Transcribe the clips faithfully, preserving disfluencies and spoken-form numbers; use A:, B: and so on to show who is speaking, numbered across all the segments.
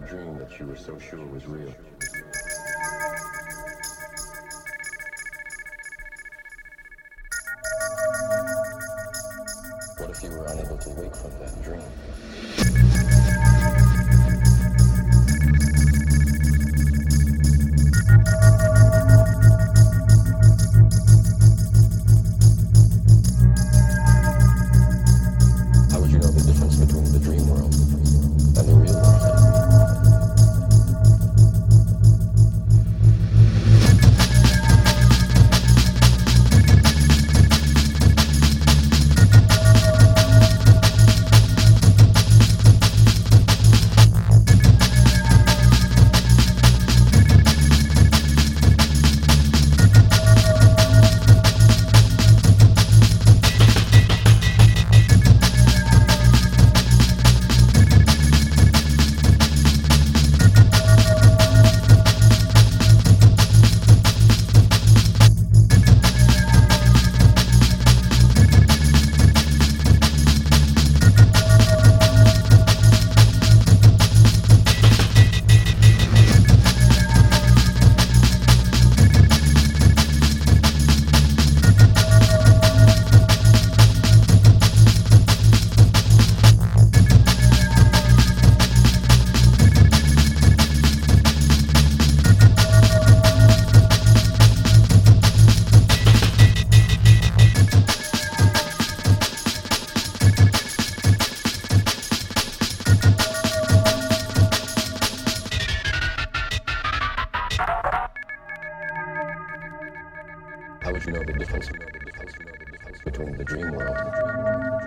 A: dream that you were so sure was real? What if you were unable to wake from that dream? How would you know the difference between the dream world and the real world? How would you know the difference, you know the difference, you know the difference between the dream world and the dream world?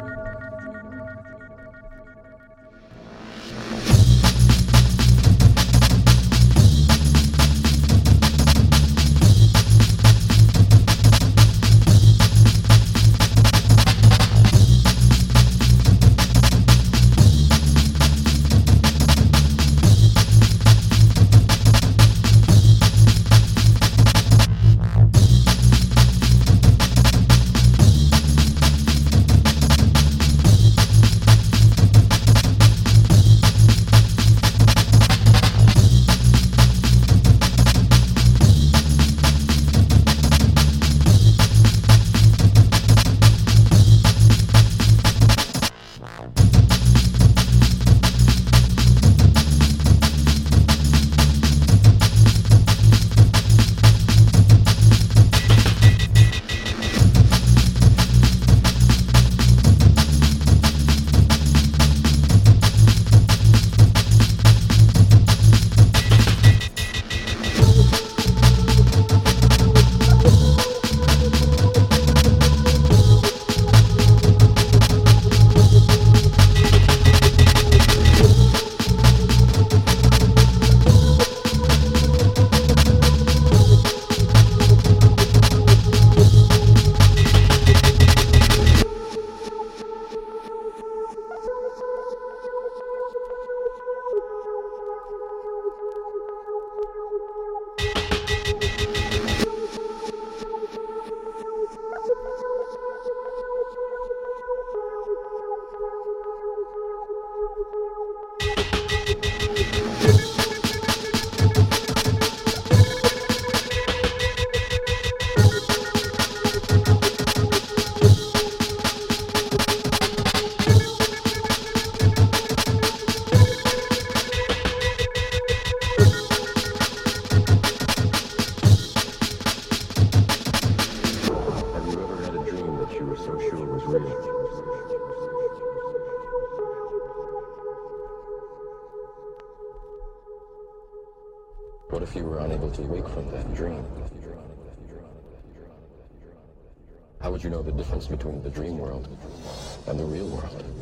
A: What if you were unable to wake from that dream? How would you know the difference between the dream world and the real world?